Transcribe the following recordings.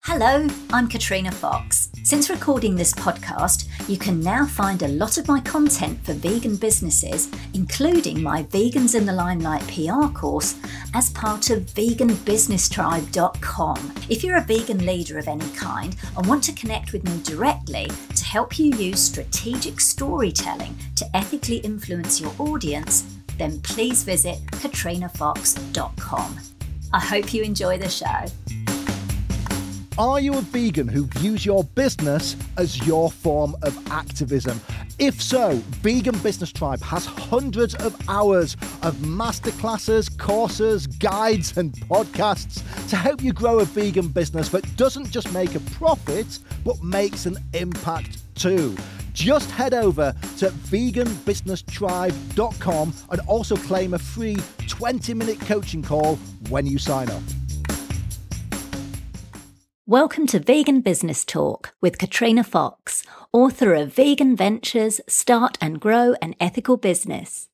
Hello, I'm Katrina Fox. Since recording this podcast, you can now find a lot of my content for vegan businesses, including my Vegans in the Limelight PR course, as part of veganbusinesstribe.com. If you're a vegan leader of any kind and want to connect with me directly to help you use strategic storytelling to ethically influence your audience, then please visit katrinafox.com. I hope you enjoy the show. Are you a vegan who views your business as your form of activism? If so, Vegan Business Tribe has hundreds of hours of masterclasses, courses, guides and podcasts to help you grow a vegan business that doesn't just make a profit, but makes an impact too. Just head over to veganbusinesstribe.com and also claim a free 20-minute coaching call when you sign up. Welcome to Vegan Business Talk with Katrina Fox, author of Vegan Ventures, Start and Grow an Ethical Business.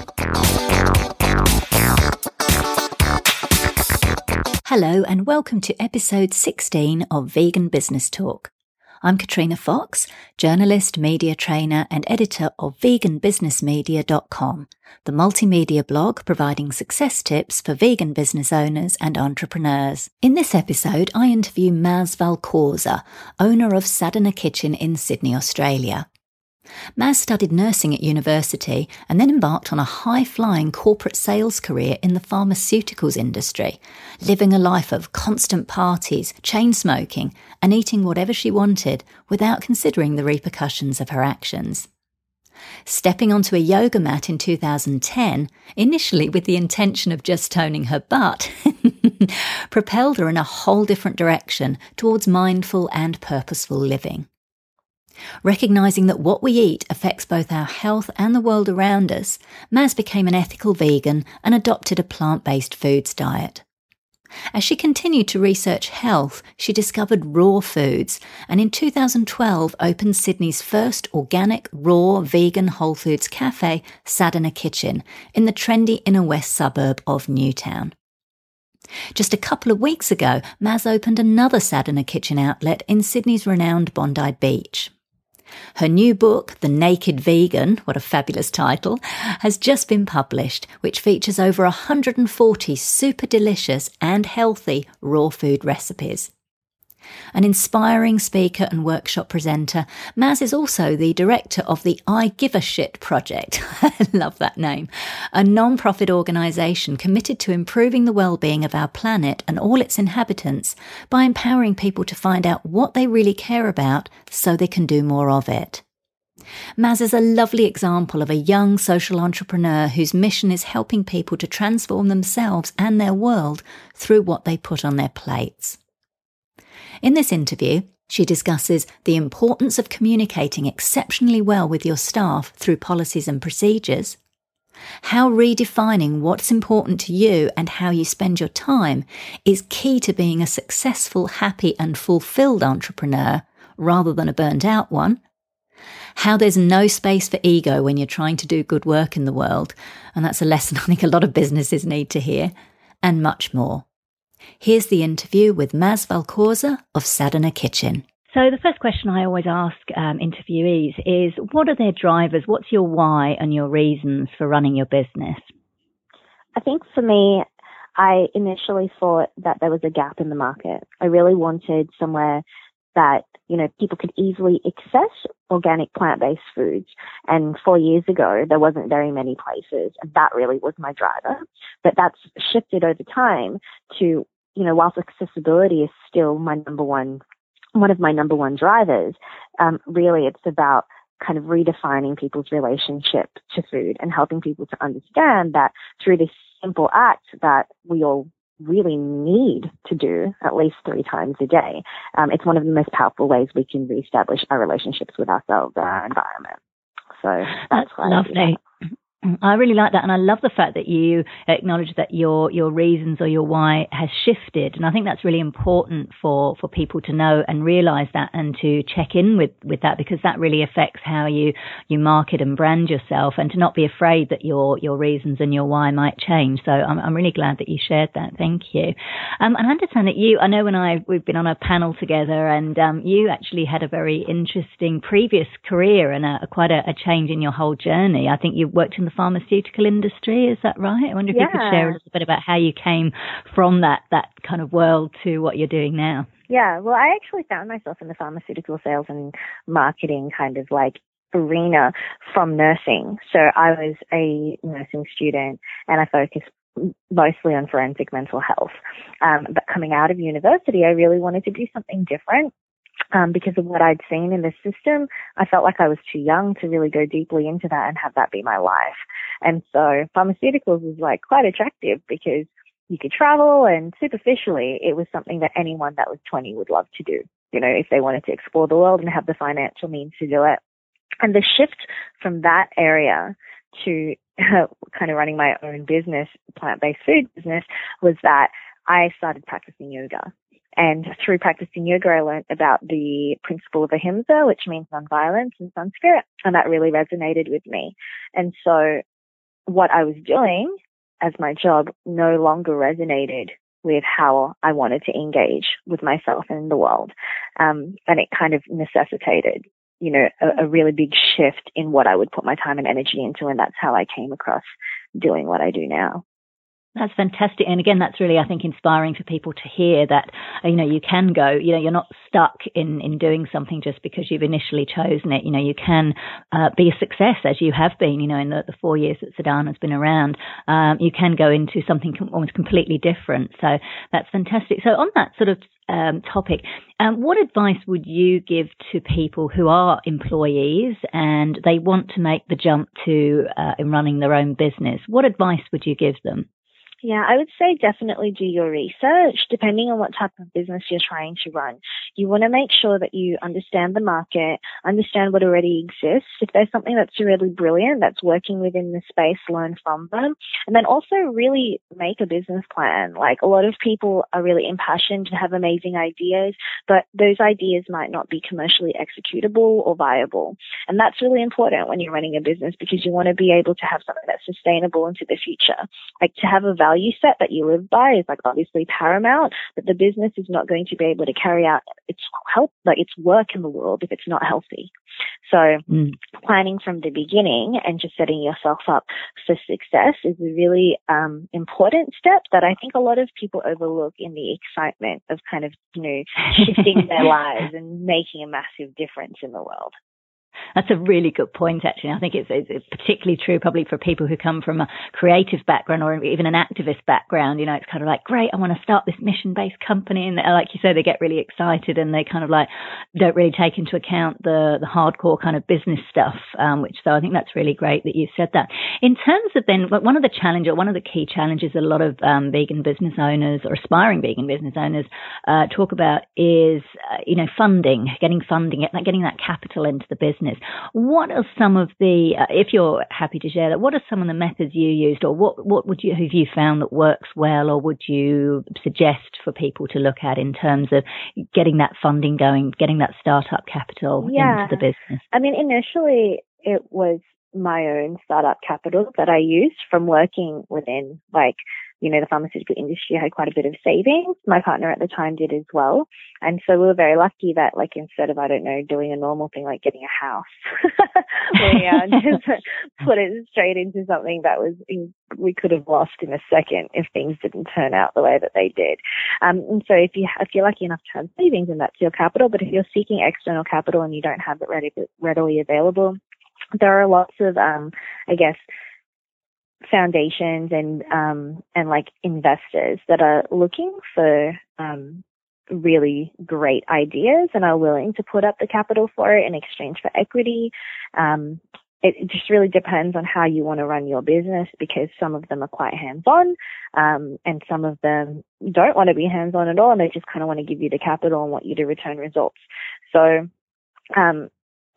Hello and welcome to episode 16 of Vegan Business Talk. I'm Katrina Fox, journalist, media trainer and editor of veganbusinessmedia.com, the multimedia blog providing success tips for vegan business owners and entrepreneurs. In this episode, I interview Maz Valcorza, owner of Sadhana Kitchen in Sydney, Australia. Maz studied nursing at university and then embarked on a high-flying corporate sales career in the pharmaceuticals industry, living a life of constant parties, chain smoking, and eating whatever she wanted without considering the repercussions of her actions. Stepping onto a yoga mat in 2010, initially with the intention of just toning her butt, propelled her in a whole different direction towards mindful and purposeful living. Recognising that what we eat affects both our health and the world around us, Maz became an ethical vegan and adopted a plant-based foods diet. As she continued to research health, she discovered raw foods and in 2012 opened Sydney's first organic, raw, vegan Whole Foods cafe, Sadhana Kitchen, in the trendy inner west suburb of Newtown. Just a couple of weeks ago, Maz opened another Sadhana Kitchen outlet in Sydney's renowned Bondi Beach. Her new book, The Naked Vegan, what a fabulous title, has just been published, which features over 140 super delicious and healthy raw food recipes. An inspiring speaker and workshop presenter, Maz is also the director of the I Give a Shit Project, I love that name, a non-profit organisation committed to improving the well-being of our planet and all its inhabitants by empowering people to find out what they really care about so they can do more of it. Maz is a lovely example of a young social entrepreneur whose mission is helping people to transform themselves and their world through what they put on their plates. In this interview, she discusses the importance of communicating exceptionally well with your staff through policies and procedures, how redefining what's important to you and how you spend your time is key to being a successful, happy and fulfilled entrepreneur rather than a burnt out one, how there's no space for ego when you're trying to do good work in the world, and that's a lesson I think a lot of businesses need to hear, and much more. Here's the interview with Maz Valcorza of Sadhana Kitchen. So the first question I always ask interviewees is, what are their drivers? What's your why and your reasons for running your business? I think for me, I initially thought that there was a gap in the market. I really wanted somewhere that, people could easily access organic plant-based foods. And 4 years ago, there wasn't very many places. And that really was my driver. But that's shifted over time to, whilst accessibility is still one of my number one drivers, really it's about kind of redefining people's relationship to food and helping people to understand that through this simple act that we all really need to do at least 3 times a day. It's one of the most powerful ways we can reestablish our relationships with ourselves and our environment. So that's lovely. I really like that, and I love the fact that you acknowledge that your reasons or your why has shifted, and I think that's really important for people to know and realise that, and to check in with that, because that really affects how you market and brand yourself, and to not be afraid that your reasons and your why might change. So I'm really glad that you shared that. Thank you. And I understand that I know when we've been on a panel together, and you actually had a very interesting previous career and quite a change in your whole journey. I think you worked in the pharmaceutical industry, is that right? I wonder if you could share a little bit about how you came from that kind of world to what you're doing now. Yeah, well, I actually found myself in the pharmaceutical sales and marketing kind of like arena from nursing. So I was a nursing student and I focused mostly on forensic mental health. But coming out of university, I really wanted to do something different. Because of what I'd seen in the system, I felt like I was too young to really go deeply into that and have that be my life. And so pharmaceuticals was like quite attractive because you could travel, and superficially it was something that anyone that was 20 would love to do, if they wanted to explore the world and have the financial means to do it. And the shift from that area to kind of running my own business, plant-based food business, was that I started practicing yoga. And through practicing yoga, I learned about the principle of ahimsa, which means nonviolence in Sanskrit, and that really resonated with me. And so what I was doing as my job no longer resonated with how I wanted to engage with myself and the world. And it kind of necessitated, a really big shift in what I would put my time and energy into, and that's how I came across doing what I do now. That's fantastic. And again, that's really, I think, inspiring for people to hear that, you can go, you're not stuck in doing something just because you've initially chosen it. You can be a success, as you have been, in the 4 years that Sedan has been around. You can go into something almost completely different. So that's fantastic. So on that sort of topic, what advice would you give to people who are employees and they want to make the jump to in running their own business? What advice would you give them? Yeah, I would say definitely do your research, depending on what type of business you're trying to run. You want to make sure that you understand the market, understand what already exists. If there's something that's really brilliant, that's working within the space, learn from them. And then also really make a business plan. Like, a lot of people are really impassioned to have amazing ideas, but those ideas might not be commercially executable or viable. And that's really important when you're running a business, because you want to be able to have something that's sustainable into the future. Like, to have a value set that you live by is obviously paramount, but the business is not going to be able to carry out its work in the world if it's not healthy. So planning from the beginning and just setting yourself up for success is a really important step that I think a lot of people overlook in the excitement of kind of, shifting their lives and making a massive difference in the world. That's a really good point, actually. I think it's particularly true probably for people who come from a creative background or even an activist background. It's kind of like, great, I want to start this mission-based company. And like you say, they get really excited and they kind of like don't really take into account the hardcore kind of business stuff, so I think that's really great that you said that. In terms of then, one of the key challenges that a lot of vegan business owners or aspiring vegan business owners talk about is, funding, getting that capital into the business. What are some of the, if you're happy to share that, what are some of the methods you used, or what have you found that works well, or would you suggest for people to look at in terms of getting that funding going, getting that startup capital into the business? I mean, initially it was my own startup capital that I used from working within the pharmaceutical industry. I had quite a bit of savings. My partner at the time did as well. And so we were very lucky that instead of, doing a normal thing like getting a house, we just put it straight into something that we could have lost in a second if things didn't turn out the way that they did. And so if you're lucky enough to have savings, and that's your capital, but if you're seeking external capital and you don't have it readily available, there are lots of, foundations and investors that are looking for really great ideas and are willing to put up the capital for it in exchange for equity. It just really depends on how you want to run your business, because some of them are quite hands-on, and some of them don't want to be hands-on at all, and they just kind of want to give you the capital and want you to return results. So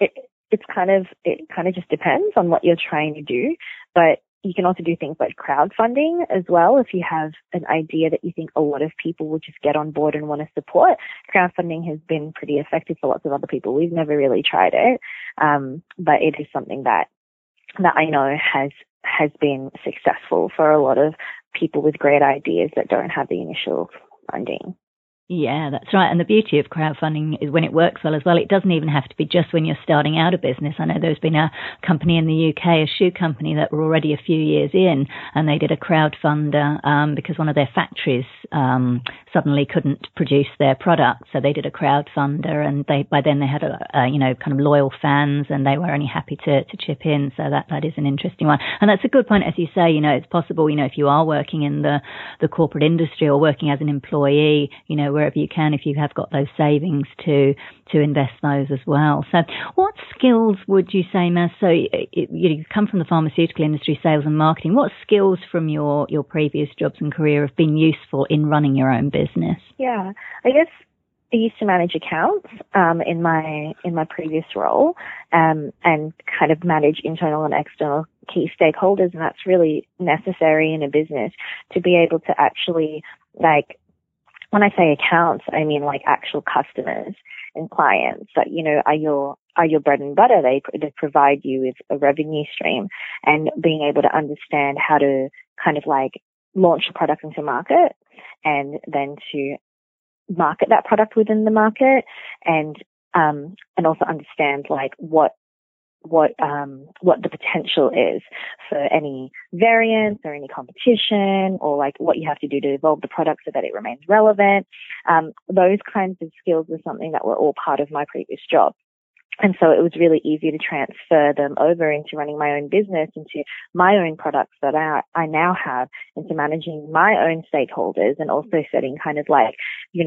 it kind of just depends on what you're trying to do. But you can also do things like crowdfunding as well. If you have an idea that you think a lot of people will just get on board and want to support, crowdfunding has been pretty effective for lots of other people. We've never really tried it, but it is something that I know has been successful for a lot of people with great ideas that don't have the initial funding. Yeah, that's right. And the beauty of crowdfunding is when it works well as well, it doesn't even have to be just when you're starting out a business. I know there's been a company in the UK, a shoe company, that were already a few years in, and they did a crowdfunder because one of their factories suddenly couldn't produce their product. So they did a crowdfunder, and by then they had kind of loyal fans, and they were only happy to chip in. So that is an interesting one. And that's a good point, as you say. It's possible, if you are working in the corporate industry or working as an employee, wherever you can, if you have got those savings to invest those as well. So what skills would you say, Maz? So you come from the pharmaceutical industry, sales and marketing. What skills from your previous jobs and career have been useful in running your own business? Yeah, I guess I used to manage accounts in my previous role, and kind of manage internal and external key stakeholders, and that's really necessary in a business to be able to actually, like, when I say accounts, I mean like actual customers and clients that, are your bread and butter. They provide you with a revenue stream, and being able to understand how to kind of like launch a product into market, and then to market that product within the market, and also understand like what the potential is for any variance or any competition, or like what you have to do to evolve the product so that it remains relevant. Those kinds of skills were something that were all part of my previous job. And so it was really easy to transfer them over into running my own business, into my own products that I now have, into managing my own stakeholders, and also setting kind of like,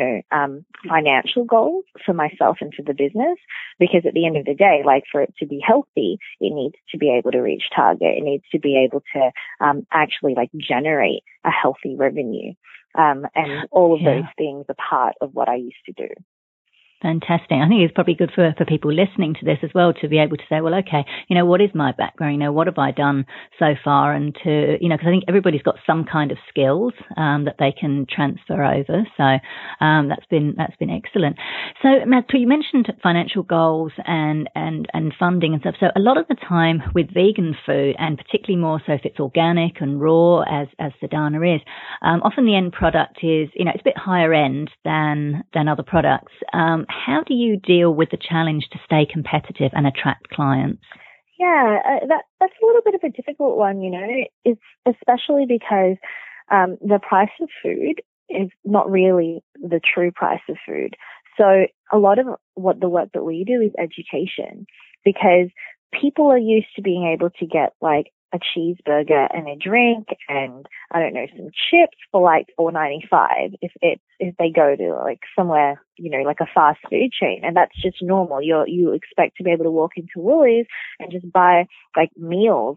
financial goals for myself and for the business. Because at the end of the day, like, for it to be healthy, it needs to be able to reach target. It needs to be able to actually like generate a healthy revenue. And all of those things are part of what I used to do. Fantastic. I think it's probably good for people listening to this as well to be able to say, well, okay, what is my background? What have I done so far? And to, because I think everybody's got some kind of skills that they can transfer over. So that's been excellent. So, Maz, you mentioned financial goals and funding and stuff. So a lot of the time with vegan food, and particularly more so if it's organic and raw, as Sedana is, often the end product is, it's a bit higher end than other products. How do you deal with the challenge to stay competitive and attract clients? Yeah, that's a little bit of a difficult one, It's especially because the price of food is not really the true price of food. So a lot of the work that we do is education, because people are used to being able to get like a cheeseburger and a drink and some chips for like $4.95 if they go to like somewhere, like a fast food chain, and that's just normal. You expect to be able to walk into Woolies and just buy like meals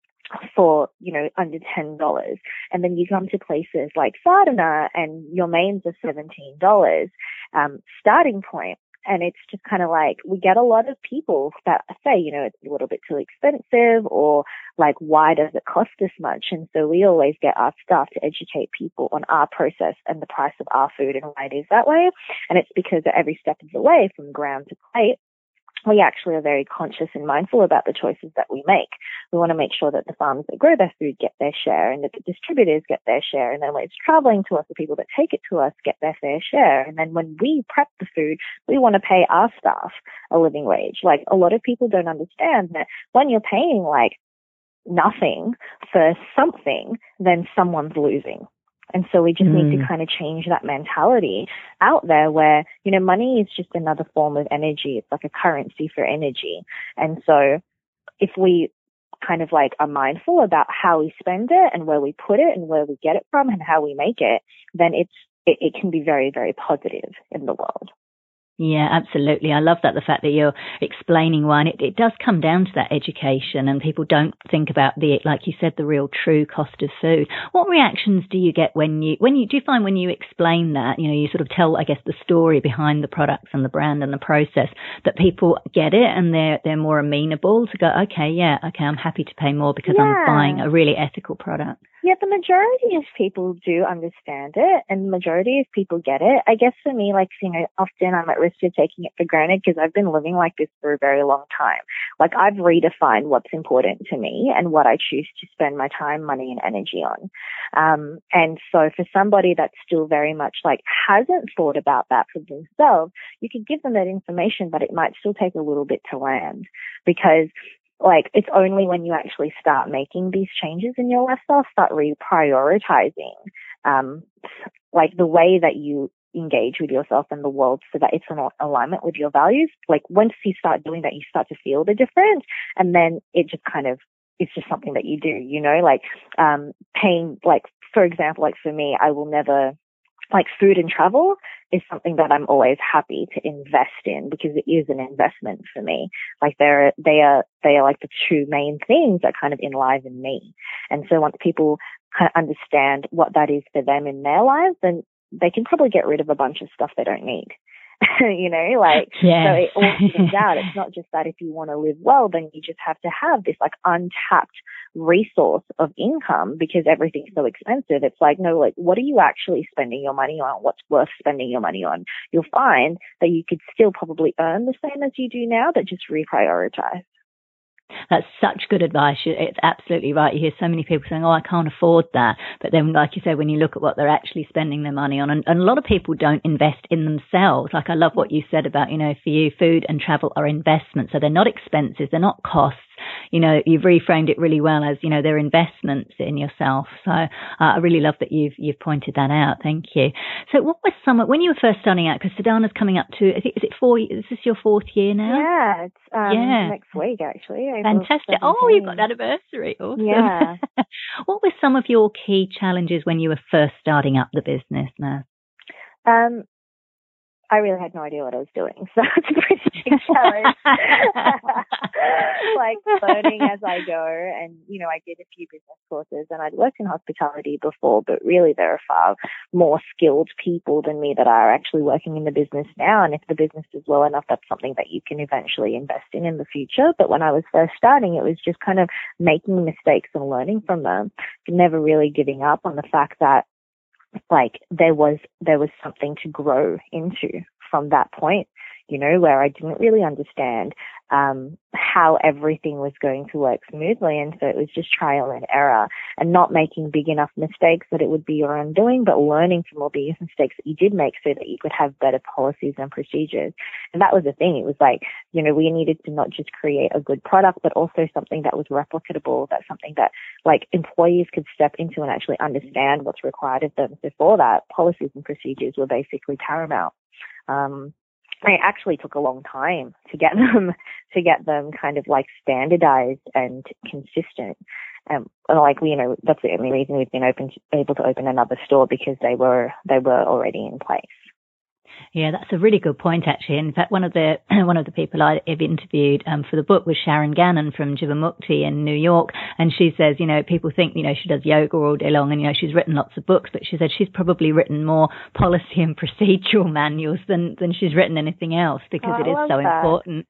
for, under $10. And then you come to places like Sedana and your mains are $17 starting point. And it's just kind of like, we get a lot of people that say, it's a little bit too expensive, or like, why does it cost this much? And so we always get our staff to educate people on our process and the price of our food and why it is that way. And it's because at every step of the way, from ground to plate, we actually are very conscious and mindful about the choices that we make. We want to make sure that the farmers that grow their food get their share, and that the distributors get their share, and then when it's traveling to us, the people that take it to us get their fair share. And then when we prep the food, we want to pay our staff a living wage. Like, a lot of people don't understand that when you're paying like nothing for something, then someone's losing. And so we just need to kind of change that mentality out there where, money is just another form of energy. It's like a currency for energy. And so if we kind of like are mindful about how we spend it and where we put it and where we get it from and how we make it, then it can be very, very positive in the world. Yeah, absolutely. I love that, the fact that you're explaining why. And it does come down to that education, and people don't think about like you said, the real true cost of food. What reactions do you get when you do you find when you explain that, you sort of tell, I guess, the story behind the products and the brand and the process, that people get it and they're more amenable to go, okay, I'm happy to pay more because I'm buying a really ethical product? Yeah, the majority of people do understand it, and the majority of people get it. I guess for me, often I'm at risk of taking it for granted because I've been living like this for a very long time. Like, I've redefined what's important to me and what I choose to spend my time, money, and energy on. And so for somebody that's still very much hasn't thought about that for themselves, you could give them that information, but it might still take a little bit to land, because it's only when you actually start making these changes in your lifestyle, start reprioritizing, the way that you engage with yourself and the world so that it's in alignment with your values. Once you start doing that, you start to feel the difference, and then it just it's just something that you do, paying, for example, for me, I will never, food and travel is something that I'm always happy to invest in, because it is an investment for me. They are the two main things that kind of enliven me. And so once people kind of understand what that is for them in their lives, then they can probably get rid of a bunch of stuff they don't need. So it all comes out. It's not just that if you want to live well, then you just have to have this untapped resource of income because everything's so expensive. It's no, what are you actually spending your money on? What's worth spending your money on? You'll find that you could still probably earn the same as you do now, but just reprioritize. That's such good advice. It's absolutely right. You hear so many people saying, I can't afford that. But then, like you said, when you look at what they're actually spending their money on, and a lot of people don't invest in themselves. I love what you said about, for you, food and travel are investments. So they're not expenses. They're not costs. You've reframed it really well as, they're investments in yourself. So I really love that you've pointed that out. Thank you. So what was when you were first starting out, because Sedana's coming up to, is this your 4th year now? Yeah, it's next week actually. Fantastic. Oh, you've got an anniversary. Awesome. Yeah. What were some of your key challenges when you were first starting up the business now? I really had no idea what I was doing, so it's a pretty big challenge. Learning as I go, and I did a few business courses, and I'd worked in hospitality before, but really there are far more skilled people than me that are actually working in the business now. And if the business is well enough, that's something that you can eventually invest in the future. But when I was first starting, it was just kind of making mistakes and learning from them, never really giving up on the fact that there was something to grow into from that point, where I didn't really understand how everything was going to work smoothly. And so it was just trial and error, and not making big enough mistakes that it would be your undoing, but learning from all the mistakes that you did make so that you could have better policies and procedures. And that was the thing. It was we needed to not just create a good product, but also something that was replicable, that's something that employees could step into and actually understand what's required of them. So for that, policies and procedures were basically paramount. It actually took a long time to get them kind of standardized and consistent. That's the only reason we've been able to open another store, because they were already in place. Yeah, that's a really good point, actually. In fact, one of the people I've interviewed for the book was Sharon Gannon from Jivamukti in New York, and she says, people think, she does yoga all day long, and she's written lots of books, but she said she's probably written more policy and procedural manuals than she's written anything else, because it is so important.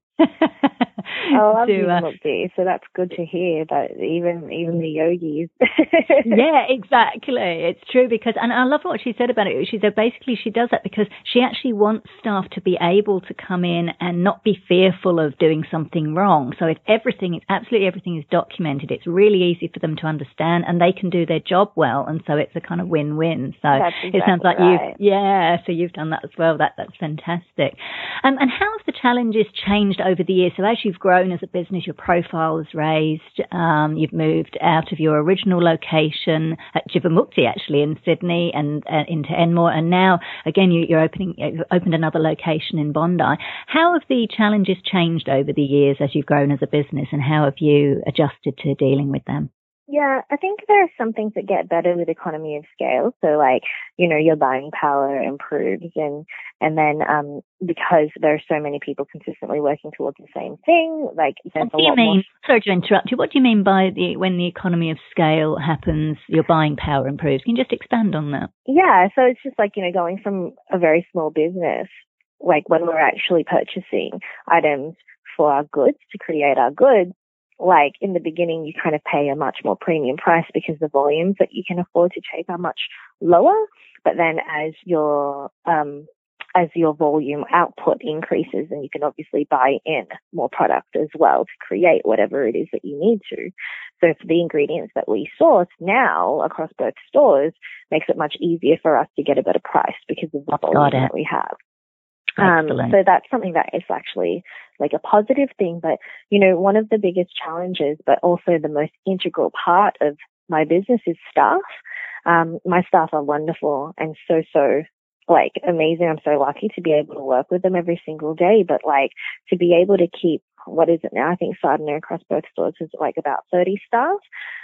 I love Jivamukti, so that's good to hear that even the yogis. Yeah, exactly. It's true, and I love what she said about it. She said basically she does that because she actually wants staff to be able to come in and not be fearful of doing something wrong. So absolutely everything is documented. It's really easy for them to understand, and they can do their job well, and so it's a kind of win-win. So that's exactly it sounds like right. so you've done that as well. That's fantastic. And how have the challenges changed over the years? So as you've grown as a business, your profile has raised, you've moved out of your original location at Jivamukti, actually, in Sydney, and into Enmore, and now, again, you've opened another location in Bondi. How have the challenges changed over the years as you've grown as a business, and how have you adjusted to dealing with them? Yeah, I think there are some things that get better with economy of scale. So like, your buying power improves and then, because there are so many people consistently working towards the same thing, like there's a lot more. Sorry to interrupt you. What do you mean by when the economy of scale happens, your buying power improves? Can you just expand on that? Yeah. So it's just like, going from a very small business, like when we're actually purchasing items for our goods to create our goods, like in the beginning, you kind of pay a much more premium price because the volumes that you can afford to take are much lower. But then as your volume output increases, and you can obviously buy in more product as well to create whatever it is that you need to. So for the ingredients that we source now across both stores makes it much easier for us to get a better price because of the volume that we have. So that's something that is actually like a positive thing. But, one of the biggest challenges, but also the most integral part of my business is staff. My staff are wonderful and so like amazing. I'm so lucky to be able to work with them every single day, but like to be able to keep, what is it now? I think Sardiner across both stores is like about 30 staff,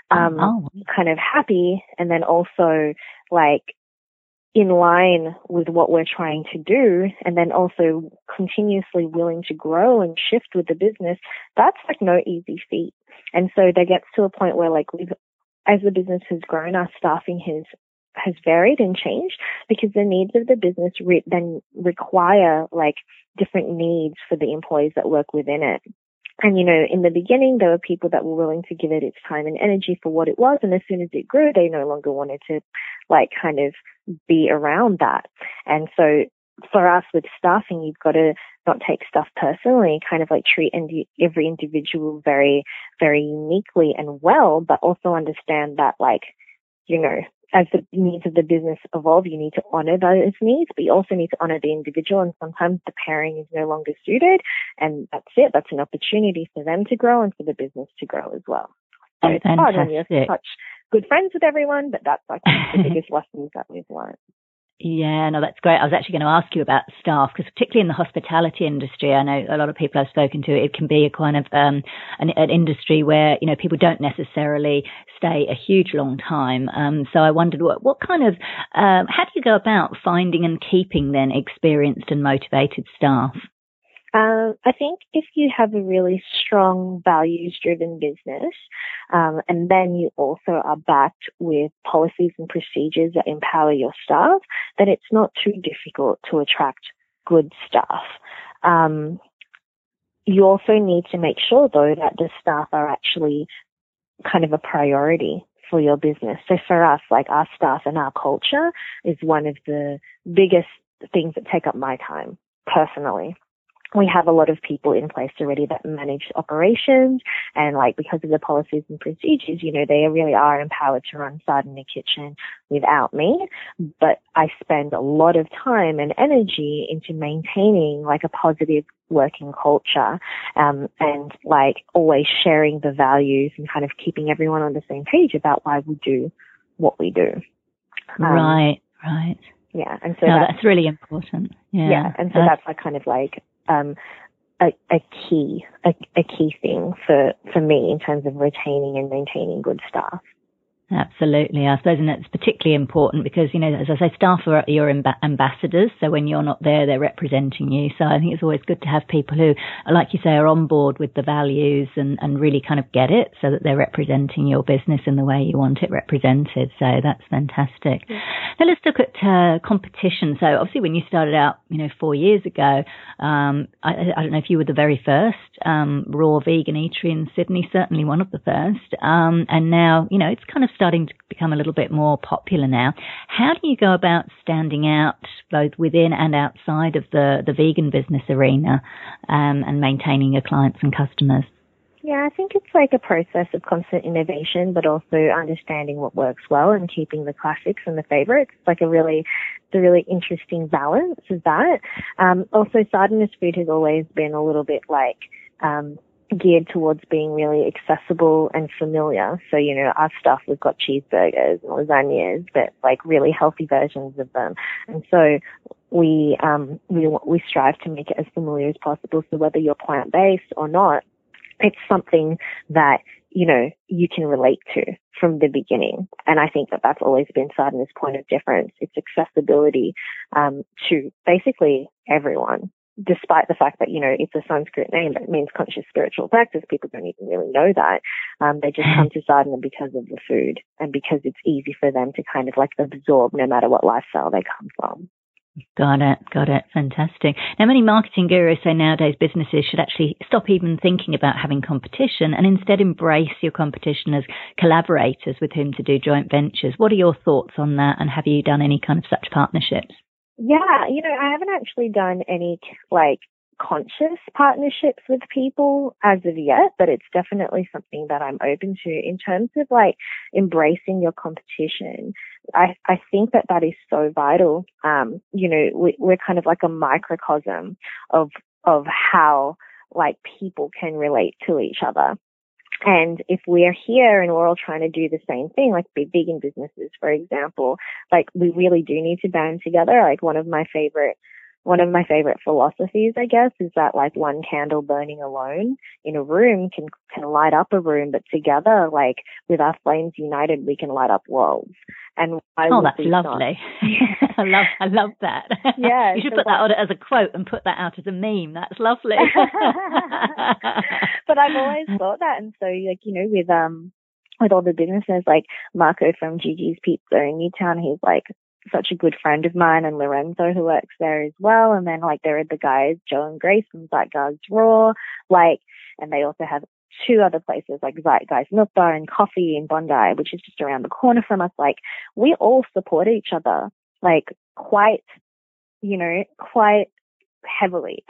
kind of happy. And then also like, in line with what we're trying to do, and then also continuously willing to grow and shift with the business, that's like no easy feat. And so that gets to a point where like as the business has grown, our staffing has varied and changed because the needs of the business then require like different needs for the employees that work within it. And, in the beginning, there were people that were willing to give it its time and energy for what it was. And as soon as it grew, they no longer wanted to like kind of be around that. And so for us with staffing, you've got to not take stuff personally, kind of like treat every individual very, very uniquely and well, but also understand that like, as the needs of the business evolve, you need to honor those needs, but you also need to honor the individual. And sometimes the pairing is no longer suited, and that's it. That's an opportunity for them to grow and for the business to grow as well. So it's hard when you're such good friends with everyone, but that's like one of the biggest lessons that we've learned. Yeah, no, that's great. I was actually going to ask you about staff because particularly in the hospitality industry, I know a lot of people I've spoken to, it can be a kind of an industry where, people don't necessarily stay a huge long time. So I wondered what kind of, how do you go about finding and keeping then experienced and motivated staff? I think if you have a really strong values-driven business, and then you also are backed with policies and procedures that empower your staff, then it's not too difficult to attract good staff. You also need to make sure, though, that the staff are actually kind of a priority for your business. So for us, like our staff and our culture is one of the biggest things that take up my time personally. We have a lot of people in place already that manage operations, and like because of the policies and procedures, they really are empowered to run Sardiner Kitchen without me. But I spend a lot of time and energy into maintaining like a positive working culture, and like always sharing the values and kind of keeping everyone on the same page about why we do what we do. Right. Yeah, and so that's really important. Yeah, and so that's like kind of like a key thing for me in terms of retaining and maintaining good staff. Absolutely. I suppose, and that's particularly important because, as I say, staff are your ambassadors. So when you're not there, they're representing you. So I think it's always good to have people who, like you say, are on board with the values and really kind of get it so that they're representing your business in the way you want it represented. So that's fantastic. Yeah. Now let's look at competition. So obviously when you started out, 4 years ago, I don't know if you were the very first raw vegan eatery in Sydney, certainly one of the first. And now, it's kind of starting to become a little bit more popular now. How do you go about standing out both within and outside of the vegan business arena and maintaining your clients and customers? Yeah, I think it's like a process of constant innovation, but also understanding what works well and keeping the classics and the favorites. It's like the really interesting balance of that. Also, Sardiner's food has always been a little bit like geared towards being really accessible and familiar. So, our stuff, we've got cheeseburgers and lasagnas, but like really healthy versions of them. And so we strive to make it as familiar as possible. So whether you're plant-based or not, it's something that you can relate to from the beginning. And I think that that's always been Sardana's point of difference. It's accessibility to basically everyone, despite the fact that, it's a Sanskrit name that means conscious spiritual practice. People don't even really know that. They just come to Sadhana because of the food and because it's easy for them to kind of like absorb no matter what lifestyle they come from. Got it. Fantastic. Now, many marketing gurus say nowadays businesses should actually stop even thinking about having competition and instead embrace your competition as collaborators with whom to do joint ventures. What are your thoughts on that? And have you done any kind of such partnerships? Yeah, I haven't actually done any conscious partnerships with people as of yet, but it's definitely something that I'm open to in terms of embracing your competition. I think that is so vital. We're kind of like a microcosm of how people can relate to each other. And if we're here and we're all trying to do the same thing, like big vegan businesses, for example, we really do need to band together. One of my favorite philosophies, I guess, is that one candle burning alone in a room can light up a room, but together, with our flames united, we can light up worlds. And that's lovely. I love that. Yeah, you should put that on as a quote and put that out as a meme. That's lovely. But I've always thought that, and so with all the businesses like Marco from Gigi's Pizza in Newtown, he's such a good friend of mine, and Lorenzo who works there as well. And then there are the guys, Joe and Grace from Zeitgeist Raw, and they also have two other places like Zeitgeist Milk Bar and Coffee in Bondi, which is just around the corner from us. We all support each other, quite heavily.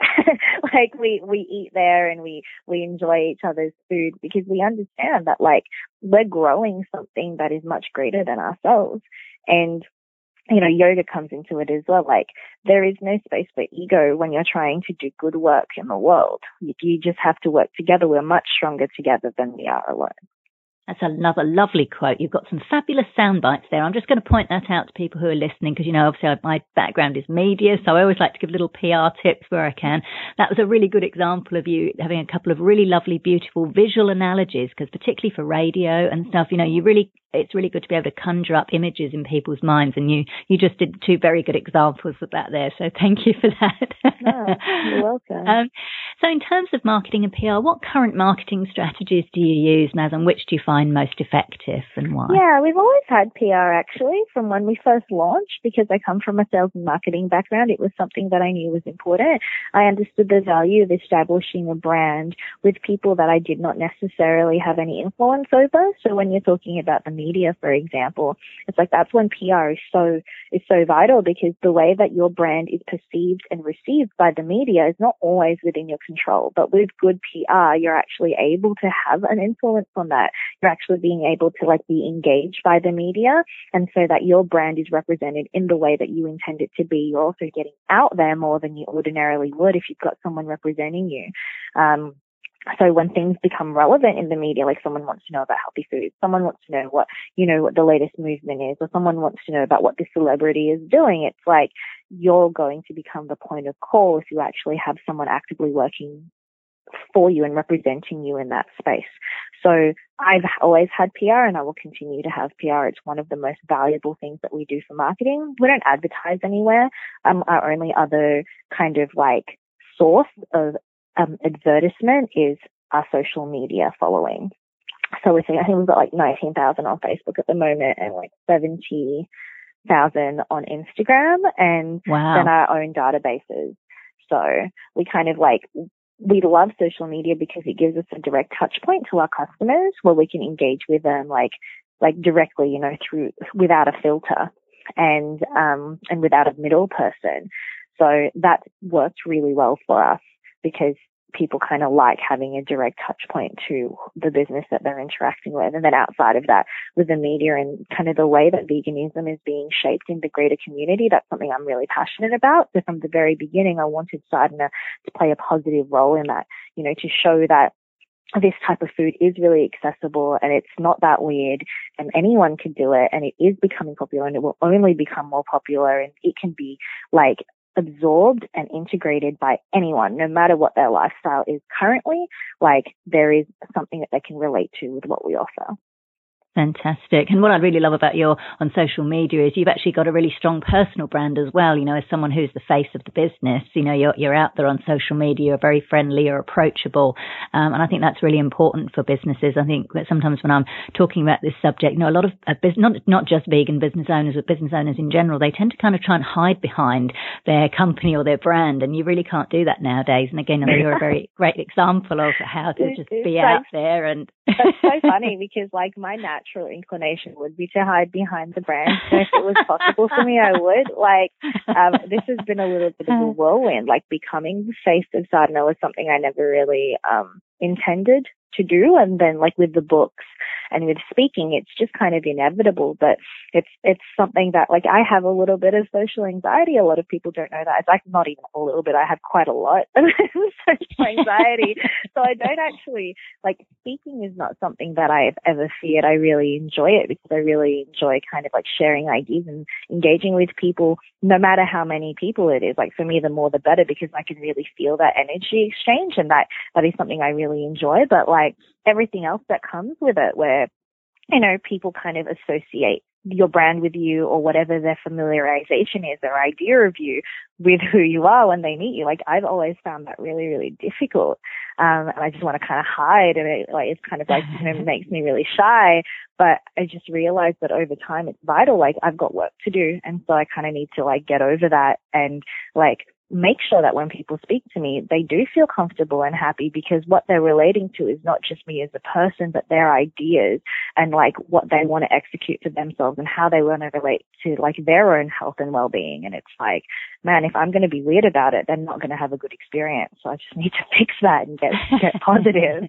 We eat there and we enjoy each other's food because we understand that we're growing something that is much greater than ourselves. And yoga comes into it as well. There is no space for ego when you're trying to do good work in the world. You just have to work together. We're much stronger together than we are alone. That's another lovely quote. You've got some fabulous sound bites there. I'm just going to point that out to people who are listening because, obviously my background is media, so I always like to give little PR tips where I can. That was a really good example of you having a couple of really lovely, beautiful visual analogies because particularly for radio and stuff, it's really good to be able to conjure up images in people's minds, and you just did two very good examples of that there, so thank you for that. No, you're welcome. So in terms of marketing and PR, what current marketing strategies do you use, Naz, and which do you find most effective and why? Yeah, we've always had PR actually from when we first launched because I come from a sales and marketing background. It was something that I knew was important. I understood the value of establishing a brand with people that I did not necessarily have any influence over. So when you're talking about the media, for example, it's that's when PR is so vital because the way that your brand is perceived and received by the media is not always within your control. But with good PR, you're actually able to have an influence on that. You're actually being able to be engaged by the media, and so that your brand is represented in the way that you intend it to be. You're also getting out there more than you ordinarily would if you've got someone representing you. So when things become relevant in the media, someone wants to know about healthy food, someone wants to know what the latest movement is, or someone wants to know about what this celebrity is doing, it's you're going to become the point of call if you actually have someone actively working for you and representing you in that space. So I've always had PR and I will continue to have PR. It's one of the most valuable things that we do for marketing. We don't advertise anywhere. Our only other kind of source of advertisement is our social media following. So I think we've got 19,000 on Facebook at the moment and 70,000 on Instagram and then our own databases. So we kind of we love social media because it gives us a direct touch point to our customers where we can engage with them directly, through without a filter and without a middle person. So that works really well for us because people kind of having a direct touch point to the business that they're interacting with. And then outside of that, with the media and kind of the way that veganism is being shaped in the greater community, that's something I'm really passionate about. So from the very beginning, I wanted Sadhana to play a positive role in that, to show that this type of food is really accessible and it's not that weird and anyone can do it and it is becoming popular and it will only become more popular and it can be absorbed and integrated by anyone, no matter what their lifestyle is currently. Like, there is something that they can relate to with what we offer. Fantastic. And what I really love about your on social media is you've actually got a really strong personal brand as well. You know, as someone who's the face of the business, you know, you're out there on social media, you're very friendly, you're approachable. And I think that's really important for businesses. I think that sometimes when I'm talking about this subject, you know, a lot of not just vegan business owners, but business owners in general, they tend to kind of try and hide behind their company or their brand. And you really can't do that nowadays. And again, I know you're a very great example of how to just be out there. And that's so funny, because like my natural inclination would be to hide behind the brand. So if it was possible for me, I would. Like, this has been a little bit of a whirlwind. Like, becoming the face of Sadhana was something I never really intended to do. And then like with the books and with speaking, it's just kind of inevitable. But it's something that, like, I have a little bit of social anxiety. A lot of people don't know that. It's like not even a little bit. I have quite a lot of social anxiety. So I don't actually, like, speaking is not something that I've ever feared. I really enjoy it because I really enjoy kind of like sharing ideas and engaging with people, no matter how many people it is. Like, for me, the more the better, because I can really feel that energy exchange, and that is something I really enjoy. But like everything else that comes with it, where, you know, people kind of associate your brand with you, or whatever their familiarization is, their idea of you with who you are when they meet you. Like, I've always found that really, really difficult. And I just want to kind of hide, and it's kind of like, you know, makes me really shy. But I just realized that over time it's vital. Like, I've got work to do. And so I kind of need to like get over that and like make sure that when people speak to me, they do feel comfortable and happy, because what they're relating to is not just me as a person, but their ideas and like what they want to execute for themselves and how they want to relate to like their own health and well-being. And it's like, man, if I'm going to be weird about it, they're not going to have a good experience. So I just need to fix that and get positive.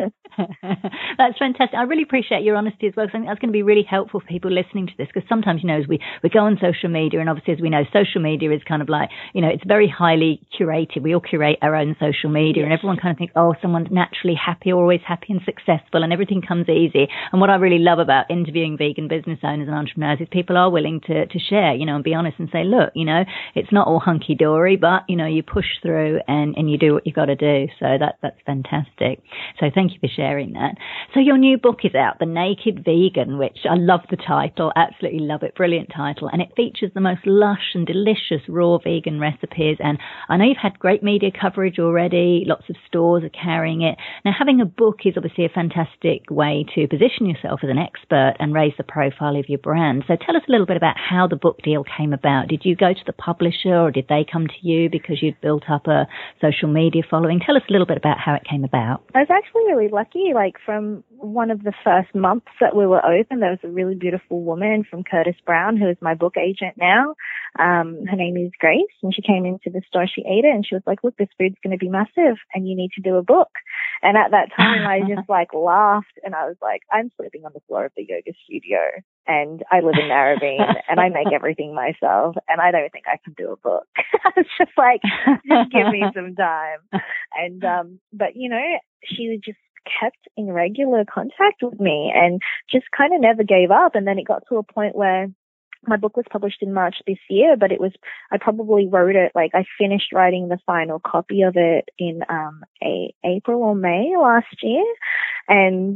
That's fantastic. I really appreciate your honesty as well, because I think that's going to be really helpful for people listening to this, because sometimes, you know, as we go on social media, and obviously as we know, social media is kind of like, you know, it's very highly curated. We all curate our own social media, and everyone kind of thinks, oh, someone's naturally happy, always happy and successful, and everything comes easy. And what I really love about interviewing vegan business owners and entrepreneurs is people are willing to share, you know, and be honest and say, look, you know, it's not all hunky-dory, but, you know, you push through and you do what you've got to do. So that's fantastic. So thank you for sharing that. So your new book is out, The Naked Vegan, which I love the title, absolutely love it, brilliant title, and it features the most lush and delicious raw vegan recipes. And I know you've had great media coverage already, lots of stores are carrying it. Now, having a book is obviously a fantastic way to position yourself as an expert and raise the profile of your brand. So tell us a little bit about how the book deal came about. Did you go to the publisher, or did they come to you because you'd built up a social media following? Tell us a little bit about how it came about. I was actually really lucky. Like, from one of the first months that we were open, there was a really beautiful woman from Curtis Brown, who is my book agent now. Her name is Grace, and she came into the store, she ate it, and she was like, look, this food's going to be massive and you need to do a book. And at that time I just like laughed, and I was like, I'm sleeping on the floor of the yoga studio, and I live in Narrabeen, and I make everything myself, and I don't think I can do a book. I was just like, just give me some time. And but you know, she just kept in regular contact with me and just kind of never gave up. And then it got to a point where my book was published in March this year, but I probably wrote it, like I finished writing the final copy of it in April or May last year. And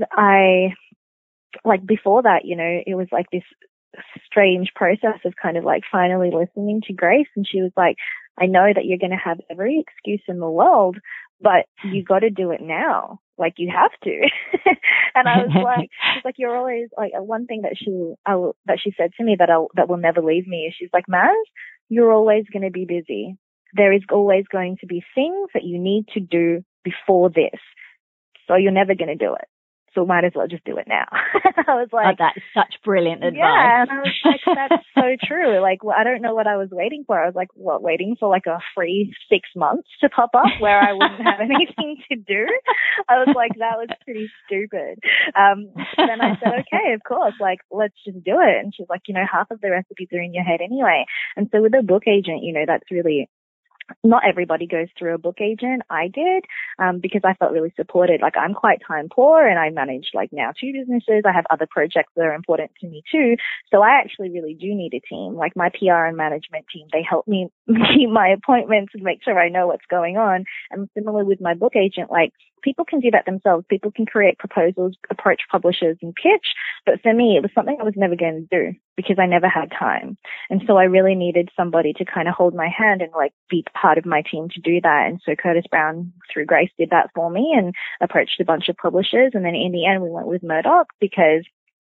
before that, you know, it was like this strange process of kind of like finally listening to Grace. And she was like, I know that you're going to have every excuse in the world, but you got to do it now. Like, you have to. And I was like, you're always like, one thing that she said to me that will never leave me is, she's like, Maz, you're always going to be busy. There is always going to be things that you need to do before this. So you're never going to do it. So might as well just do it now. I was like, that's such brilliant advice. Yeah, and I was like, that's so true. Like, well, I don't know what I was waiting for. I was like, what, waiting for like a free 6 months to pop up where I wouldn't have anything to do? I was like, that was pretty stupid. Then I said, okay, of course, like, let's just do it. And she's like, you know, half of the recipes are in your head anyway. And so with a book agent, you know, that's really not everybody goes through a book agent. I did, because I felt really supported. Like, I'm quite time poor and I manage like now 2 businesses. I have other projects that are important to me too. So I actually really do need a team. Like, my PR and management team, they help me keep my appointments and make sure I know what's going on. And similar with my book agent, like, people can do that themselves. People can create proposals, approach publishers and pitch. But for me, it was something I was never going to do because I never had time. And so I really needed somebody to kind of hold my hand and like be part of my team to do that. And so Curtis Brown through Grace did that for me and approached a bunch of publishers. And then in the end, we went with Murdoch because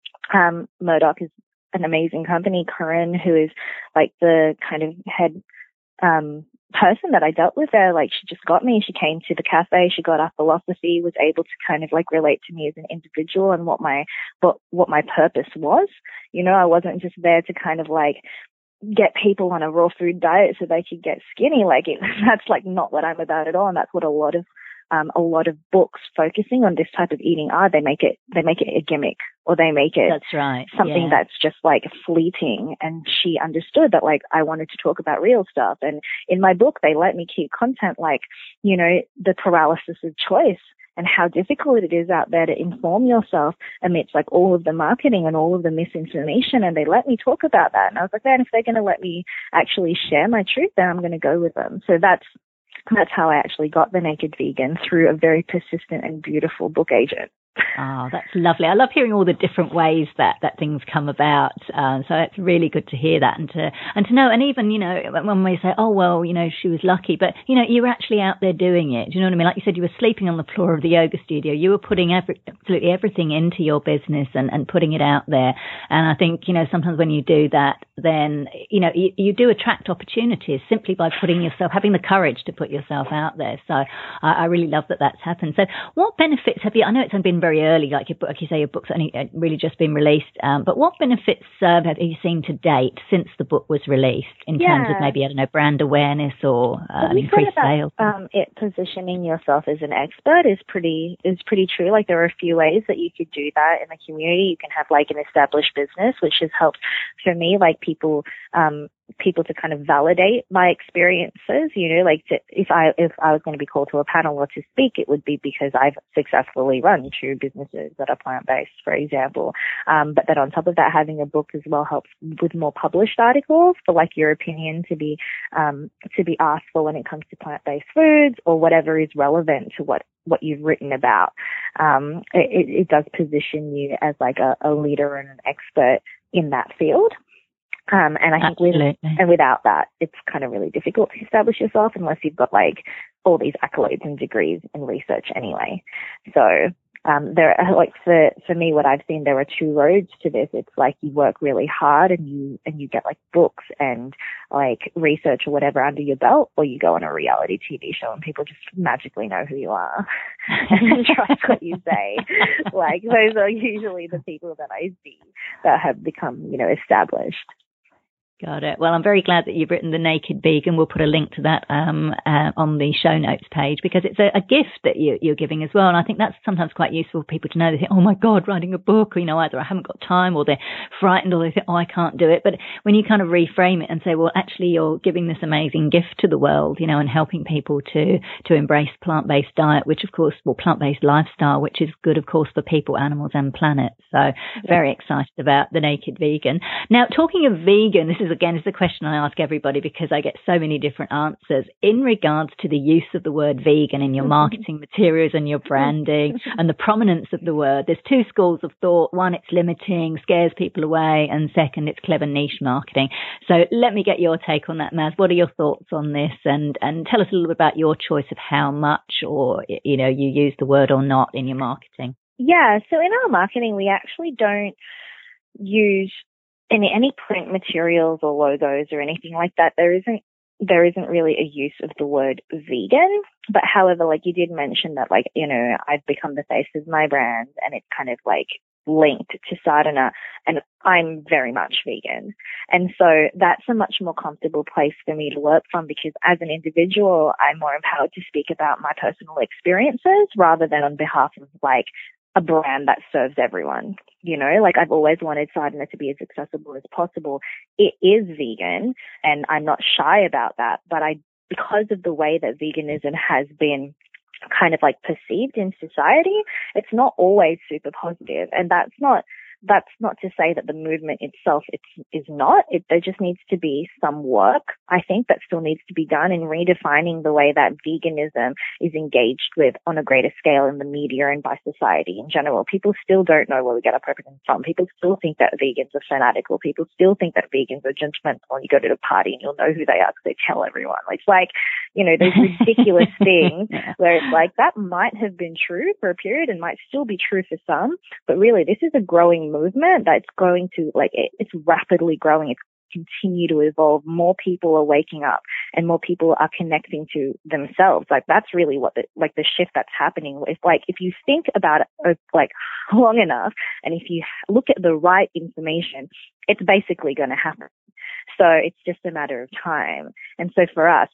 Murdoch is an amazing company. Corinne, who is like the kind of head person that I dealt with there, like, she just got me. She came to the cafe, she got our philosophy, was able to kind of like relate to me as an individual and what my purpose was. You know, I wasn't just there to kind of like get people on a raw food diet so they could get skinny. Like, that's like not what I'm about at all. And that's what a lot of books focusing on this type of eating are. They make it a gimmick, or they make it that's right, something that's just like fleeting. And she understood that like I wanted to talk about real stuff. And in my book, they let me keep content like, you know, the paralysis of choice and how difficult it is out there to inform yourself amidst like all of the marketing and all of the misinformation. And they let me talk about that. And I was like, man, if they're going to let me actually share my truth, then I'm going to go with them. So that's how I actually got The Naked Vegan, through a very persistent and beautiful book agent. Oh, that's lovely. I love hearing all the different ways that things come about. So it's really good to hear that and to know. And even, you know, when we say, oh, well, you know, she was lucky, but, you know, you were actually out there doing it. Do you know what I mean? Like you said, you were sleeping on the floor of the yoga studio. You were putting absolutely everything into your business and putting it out there. And I think, you know, sometimes when you do that, then, you know, you do attract opportunities simply by having the courage to put yourself out there. So I really love that that's happened. So what benefits have you, I know it's been very early, like you say, your book's only really just been released, but what benefits have you seen to date since the book was released in terms of maybe, I don't know, brand awareness or increased sales? It positioning yourself as an expert is pretty true. Like, there are a few ways that you could do that in the community. You can have like an established business, which has helped for me, like people to kind of validate my experiences, you know, like if I was going to be called to a panel or to speak, it would be because I've successfully run 2 businesses that are plant-based, for example. But then on top of that, having a book as well helps with more published articles for like your opinion to be asked for when it comes to plant-based foods or whatever is relevant to what you've written about. It does position you as like a leader and an expert in that field. And I think without that, it's kind of really difficult to establish yourself unless you've got like all these accolades and degrees in research anyway. So, there are, like, for me, what I've seen, there are 2 roads to this. It's like you work really hard and you get like books and like research or whatever under your belt, or you go on a reality TV show and people just magically know who you are and trust what you say. Like, those are usually the people that I see that have become, you know, established. Got it. Well, I'm very glad that you've written The Naked Vegan. We'll put a link to that on the show notes page, because it's a gift that you're giving as well. And I think that's sometimes quite useful for people to know. They think, oh my God, writing a book, or, you know, either I haven't got time or they're frightened or they think, oh, I can't do it. But when you kind of reframe it and say, well, actually you're giving this amazing gift to the world, you know, and helping people to embrace plant-based diet, which of course, plant-based lifestyle, which is good, of course, for people, animals and planet. So very excited about The Naked Vegan. Now, talking of vegan, this is a question I ask everybody because I get so many different answers in regards to the use of the word vegan in your marketing materials and your branding and the prominence of the word. There's 2 schools of thought. One, it's limiting, scares people away, and second, it's clever niche marketing. So let me get your take on that, Maz. What are your thoughts on this? And tell us a little bit about your choice of how much, or, you know, you use the word or not in your marketing. Yeah, so in our marketing, we actually don't use any print materials or logos or anything like that. There isn't really a use of the word vegan. But however, like you did mention that, like, you know, I've become the face of my brand and it's kind of like linked to Sadhana, and I'm very much vegan. And so that's a much more comfortable place for me to work from, because as an individual, I'm more empowered to speak about my personal experiences rather than on behalf of like a brand that serves everyone. You know, like, I've always wanted Sadhana to be as accessible as possible. It is vegan and I'm not shy about that, but I because of the way that veganism has been kind of like perceived in society, it's not always super positive. And that's not to say that the movement itself is not. There just needs to be some work, I think, that still needs to be done in redefining the way that veganism is engaged with on a greater scale in the media and by society in general. People still don't know where we get our protein from. People still think that vegans are fanatical. People still think that vegans are judgmental. You go to the party and you'll know who they are because they tell everyone. It's like, those ridiculous things where it's like that might have been true for a period and might still be true for some, but really this is a growing movement that's going to, it's rapidly growing. It's continue to evolve. More people are waking up and more people are connecting to themselves. That's really what the shift that's happening. If you think about it long enough and if you look at the right information, it's basically going to happen. So it's just a matter of time. And so for us,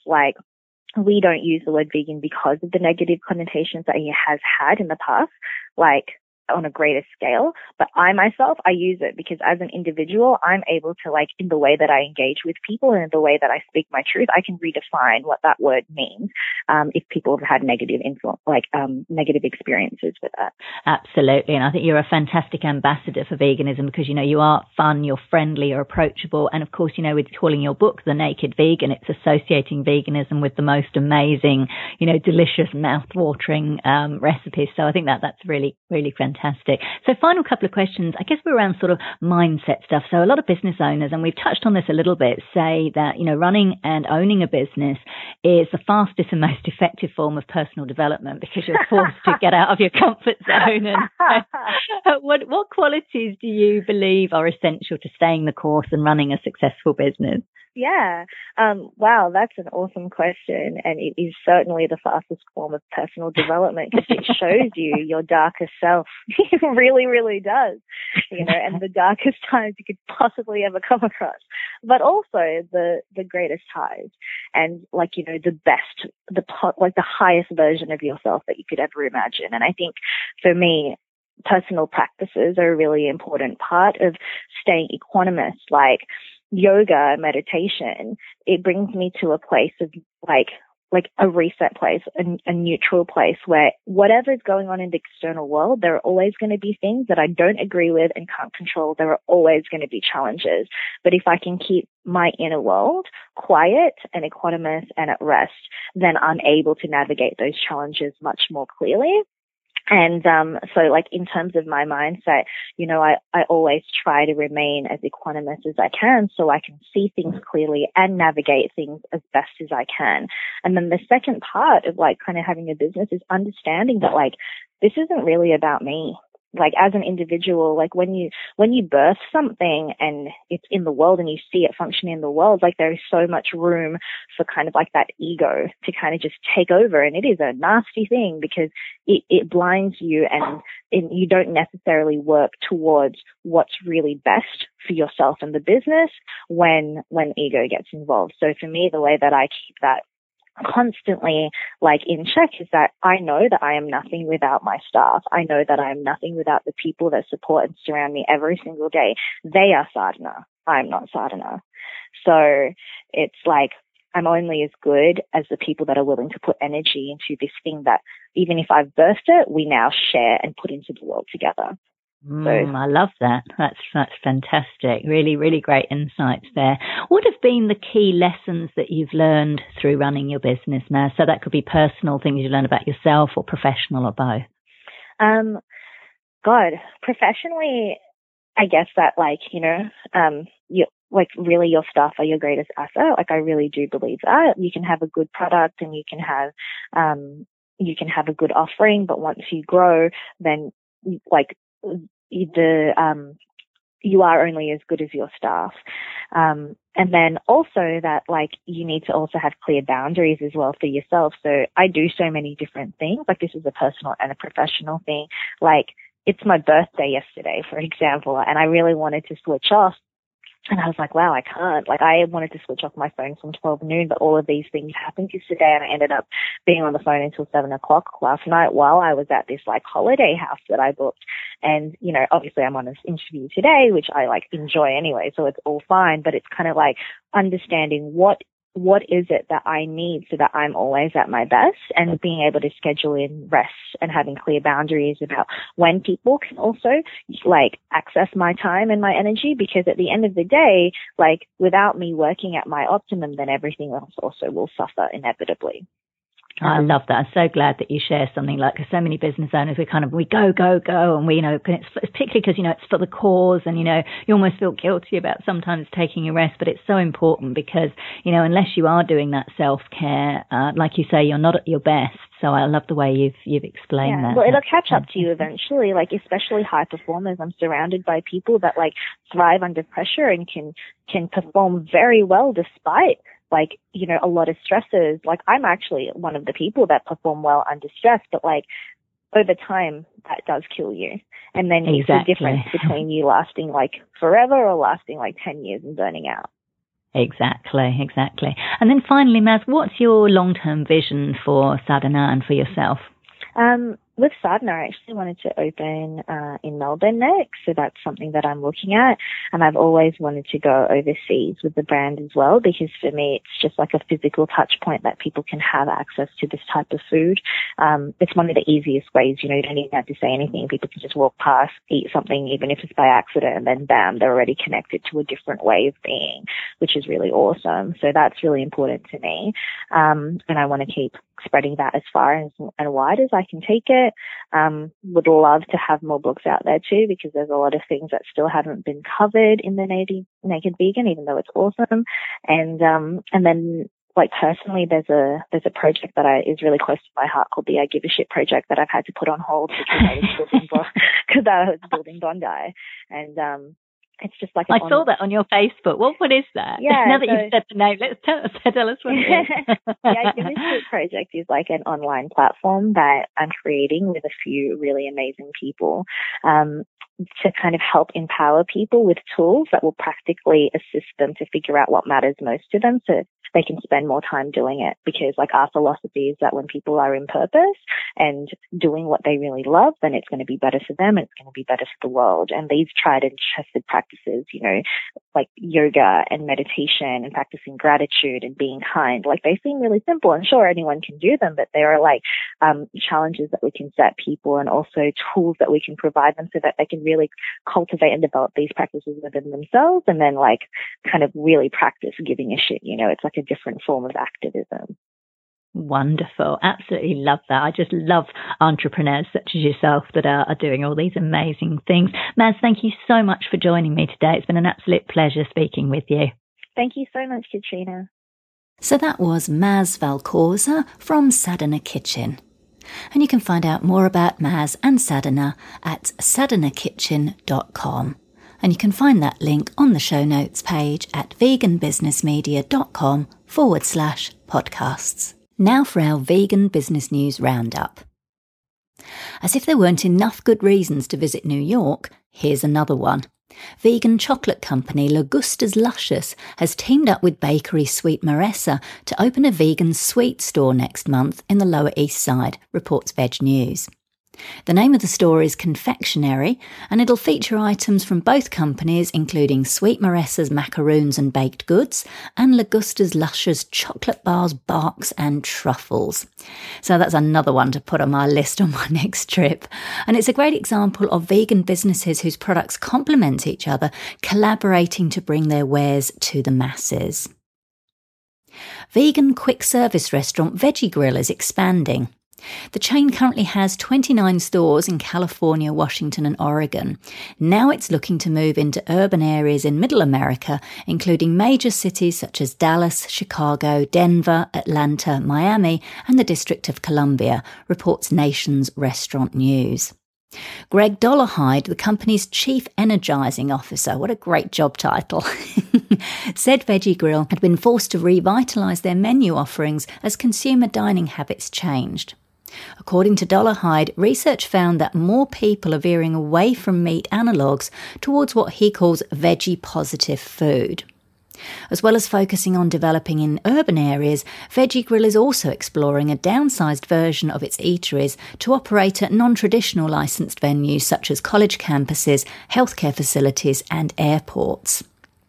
we don't use the word vegan because of the negative connotations that it has had in the past, on a greater scale. But I myself, I use it because as an individual, I'm able to, in the way that I engage with people and in the way that I speak my truth, I can redefine what that word means if people have had negative influence, negative experiences with that. Absolutely. And I think you're a fantastic ambassador for veganism because, you are fun, you're friendly, you're approachable. And of course, with calling your book The Naked Vegan, it's associating veganism with the most amazing, delicious, mouth-watering recipes. So I think that's really, really fantastic. So final couple of questions, I guess we're around sort of mindset stuff. So a lot of business owners, and we've touched on this a little bit, say that, running and owning a business is the fastest and most effective form of personal development because you're forced to get out of your comfort zone. And what qualities do you believe are essential to staying the course and running a successful business? Yeah. Wow, that's an awesome question. And it is certainly the fastest form of personal development because it shows you your darker self. It really, really does. And the darkest times you could possibly ever come across. But also the greatest highs and the best, the highest version of yourself that you could ever imagine. And I think for me, personal practices are a really important part of staying equanimous. Yoga, meditation, it brings me to a place of a reset place, a neutral place where whatever's going on in the external world, there are always going to be things that I don't agree with and can't control. There are always going to be challenges. But if I can keep my inner world quiet and equanimous and at rest, then I'm able to navigate those challenges much more clearly. And so in terms of my mindset, I always try to remain as equanimous as I can so I can see things clearly and navigate things as best as I can. And then the second part of kind of having a business is understanding that this isn't really about me. As an individual, when you birth something and it's in the world and you see it functioning in the world, there is so much room for kind of that ego to kind of just take over. And it is a nasty thing because it blinds you and you don't necessarily work towards what's really best for yourself and the business when ego gets involved. So for me, the way that I keep that constantly in check is that I know that I am nothing without my staff. I know that I am nothing without the people that support and surround me every single day. They are sadhana. I'm not sadhana. So it's I'm only as good as the people that are willing to put energy into this thing that even if I've birthed it, we now share and put into the world together. I love that. That's fantastic. Really, really great insights there. What have been the key lessons that you've learned through running your business now? So that could be personal things you learn about yourself or professional or both. Professionally, I guess that you really your staff are your greatest asset. I really do believe that. You can have a good product and you can have a good offering, but once you grow, then you are only as good as your staff. And then also that you need to also have clear boundaries as well for yourself. So I do so many different things. This is a personal and a professional thing. It's my birthday yesterday, for example, and I really wanted to switch off. And I was wow, I can't. I wanted to switch off my phone from 12 noon, but all of these things happened yesterday, and I ended up being on the phone until 7 o'clock last night while I was at this holiday house that I booked. And, obviously I'm on this interview today, which I enjoy anyway, so it's all fine, but it's kind of understanding what what is it that I need so that I'm always at my best, and being able to schedule in rest and having clear boundaries about when people can also like access my time and my energy, because at the end of the day, like without me working at my optimum, then everything else also will suffer inevitably. I love that. I'm so glad that you share something like, because so many business owners, we go, and we, it's particularly because, it's for the cause, and, you almost feel guilty about sometimes taking a rest, but it's so important because, unless you are doing that self-care, like you say, you're not at your best. So I love the way you've explained that. Well, it'll catch up to you eventually, like especially high performers. I'm surrounded by people that like thrive under pressure and can perform very well despite like, a lot of stresses. Like I'm actually one of the people that perform well under stress, but like over time that does kill you. And then it's the difference between you lasting like forever or lasting like 10 years and burning out. Exactly. And then finally, Maz, what's your long-term vision for Sadhana and for yourself? With Sadhana, I actually wanted to open in Melbourne next, so that's something that I'm looking at. And I've always wanted to go overseas with the brand as well, because for me, it's just like a physical touch point that people can have access to this type of food. It's one of the easiest ways, you don't even have to say anything. People can just walk past, eat something, even if it's by accident, and then bam, they're already connected to a different way of being, which is really awesome. So that's really important to me. And I want to keep spreading that as far and wide as I can take it. Would love to have more books out there too, because there's a lot of things that still haven't been covered in the Naked Vegan, even though it's awesome. And then like personally, there's a project that is really close to my heart called the I Give a Shit project that I've had to put on hold because I was building Bondi. And it's just like I saw that on your Facebook. What is that? Yeah, now that you've said the name, let's tell us what it is. The I Give a Shit project is like an online platform that I'm creating with a few really amazing people to kind of help empower people with tools that will practically assist them to figure out what matters most to them, so they can spend more time doing it. Because like our philosophy is that when people are in purpose and doing what they really love, then it's going to be better for them and it's going to be better for the world. And these tried and tested practices, like yoga and meditation and practicing gratitude and being kind, like they seem really simple, and sure, anyone can do them, but there are like challenges that we can set people, and also tools that we can provide them so that they can really cultivate and develop these practices within themselves, and then like kind of really practice giving a shit. It's like a different form of activism. Wonderful. Absolutely love that. I just love entrepreneurs such as yourself that are doing all these amazing things. Maz, thank you so much for joining me today. It's been an absolute pleasure speaking with you. Thank you so much, Katrina. So that was Maz Valcorza from Sadhana Kitchen. And you can find out more about Maz and Sadhana at sadhanakitchen.com. And you can find that link on the show notes page at veganbusinessmedia.com/podcasts. Now for our Vegan Business News Roundup. As if there weren't enough good reasons to visit New York, here's another one. Vegan chocolate company Lagusta's Luscious has teamed up with bakery Sweet Maressa to open a vegan sweet store next month in the Lower East Side, reports Veg News. The name of the store is Confectionery, and it'll feature items from both companies, including Sweet Maressa's macaroons and baked goods, and Lagusta's Luscious chocolate bars, barks and truffles. So that's another one to put on my list on my next trip. And it's a great example of vegan businesses whose products complement each other, collaborating to bring their wares to the masses. Vegan quick service restaurant Veggie Grill is expanding. The chain currently has 29 stores in California, Washington and Oregon. Now it's looking to move into urban areas in Middle America, including major cities such as Dallas, Chicago, Denver, Atlanta, Miami and the District of Columbia, reports Nation's Restaurant News. Greg Dollarhide, the company's Chief Energizing Officer, what a great job title, said Veggie Grill had been forced to revitalise their menu offerings as consumer dining habits changed. According to Dollarhide, research found that more people are veering away from meat analogues towards what he calls veggie-positive food. As well as focusing on developing in urban areas, Veggie Grill is also exploring a downsized version of its eateries to operate at non-traditional licensed venues such as college campuses, healthcare facilities and airports.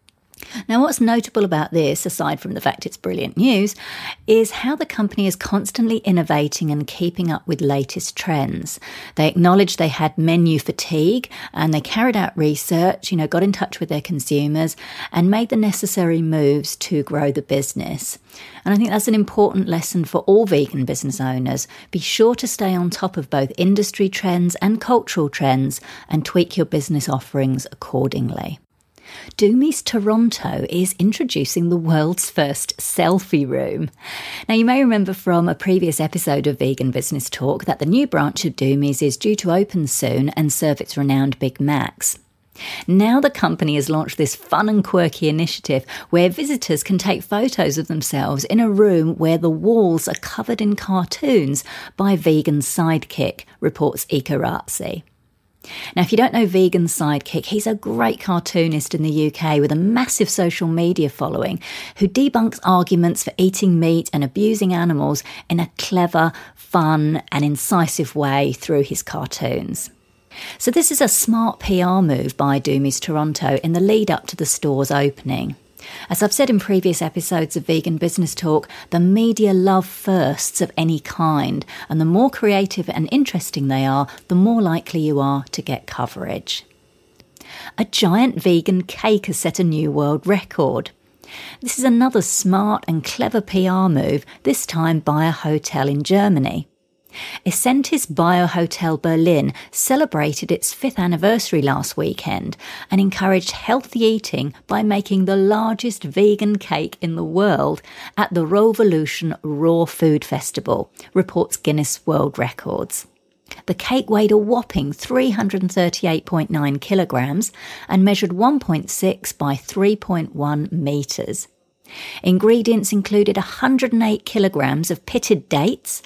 Now, what's notable about this, aside from the fact it's brilliant news, is how the company is constantly innovating and keeping up with latest trends. They acknowledged they had menu fatigue and they carried out research, got in touch with their consumers and made the necessary moves to grow the business. And I think that's an important lesson for all vegan business owners. Be sure to stay on top of both industry trends and cultural trends and tweak your business offerings accordingly. Doomies Toronto is introducing the world's first selfie room. Now, you may remember from a previous episode of Vegan Business Talk that the new branch of Doomies is due to open soon and serve its renowned Big Macs. Now the company has launched this fun and quirky initiative where visitors can take photos of themselves in a room where the walls are covered in cartoons by Vegan Sidekick, reports Ikarazzi. Now, if you don't know Vegan Sidekick, he's a great cartoonist in the UK with a massive social media following who debunks arguments for eating meat and abusing animals in a clever, fun and incisive way through his cartoons. So this is a smart PR move by Doomies Toronto in the lead up to the store's opening. As I've said in previous episodes of Vegan Business Talk, the media love firsts of any kind, and the more creative and interesting they are, the more likely you are to get coverage. A giant vegan cake has set a new world record. This is another smart and clever PR move, this time by a hotel in Germany. Essentis Bio Hotel Berlin celebrated its 5th anniversary last weekend and encouraged healthy eating by making the largest vegan cake in the world at the Revolution Raw Food Festival, reports Guinness World Records. The cake weighed a whopping 338.9 kilograms and measured 1.6 by 3.1 metres. Ingredients included 108 kilograms of pitted dates,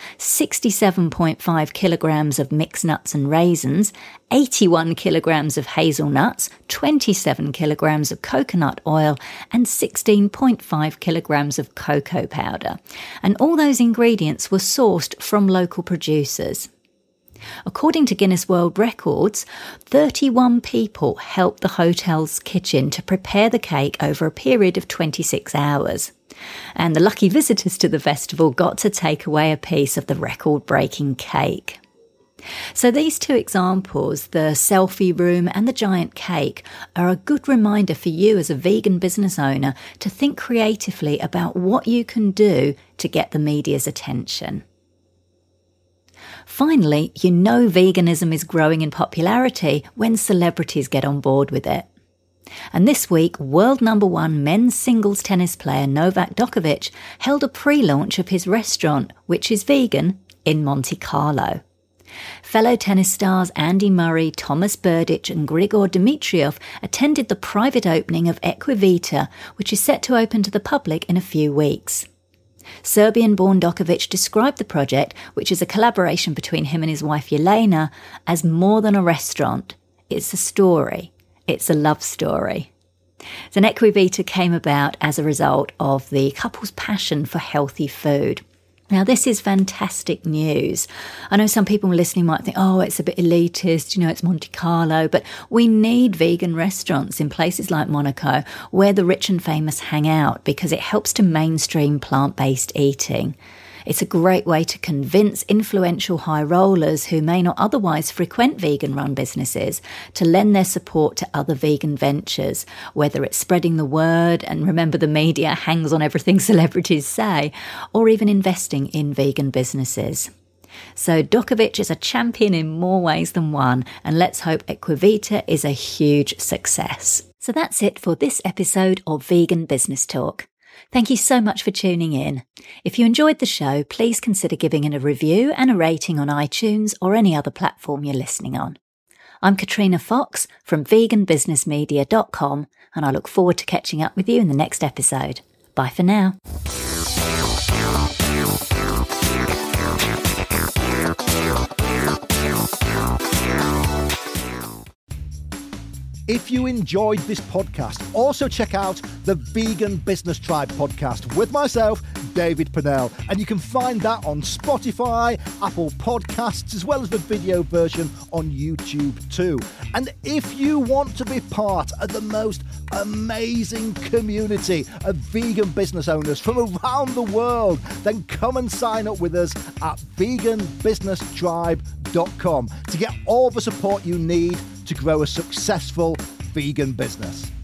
67.5 kilograms of mixed nuts and raisins, 81 kilograms of hazelnuts, 27 kilograms of coconut oil, and 16.5 kilograms of cocoa powder. And all those ingredients were sourced from local producers. According to Guinness World Records, 31 people helped the hotel's kitchen to prepare the cake over a period of 26 hours. And the lucky visitors to the festival got to take away a piece of the record-breaking cake. So these two examples, the selfie room and the giant cake, are a good reminder for you as a vegan business owner to think creatively about what you can do to get the media's attention. Finally, veganism is growing in popularity when celebrities get on board with it. And this week, world number 1 men's singles tennis player Novak Djokovic held a pre-launch of his restaurant, which is vegan, in Monte Carlo. Fellow tennis stars Andy Murray, Thomas Berdych and Grigor Dimitrov attended the private opening of Equivita, which is set to open to the public in a few weeks. Serbian-born Djokovic described the project, which is a collaboration between him and his wife Jelena, as more than a restaurant. It's a story. It's a love story. So Equivita came about as a result of the couple's passion for healthy food. Now, this is fantastic news. I know some people listening might think, oh, it's a bit elitist, it's Monte Carlo, but we need vegan restaurants in places like Monaco where the rich and famous hang out because it helps to mainstream plant-based eating. It's a great way to convince influential high rollers who may not otherwise frequent vegan-run businesses to lend their support to other vegan ventures, whether it's spreading the word, and remember the media hangs on everything celebrities say, or even investing in vegan businesses. So Djokovic is a champion in more ways than one, and let's hope Equivita is a huge success. So that's it for this episode of Vegan Business Talk. Thank you so much for tuning in. If you enjoyed the show, please consider giving it a review and a rating on iTunes or any other platform you're listening on. I'm Katrina Fox from veganbusinessmedia.com, and I look forward to catching up with you in the next episode. Bye for now. If you enjoyed this podcast, also check out the Vegan Business Tribe podcast with myself, David Purnell. And you can find that on Spotify, Apple Podcasts, as well as the video version on YouTube too. And if you want to be part of the most amazing community of vegan business owners from around the world, then come and sign up with us at veganbusinesstribe.com to get all the support you need to grow a successful vegan business.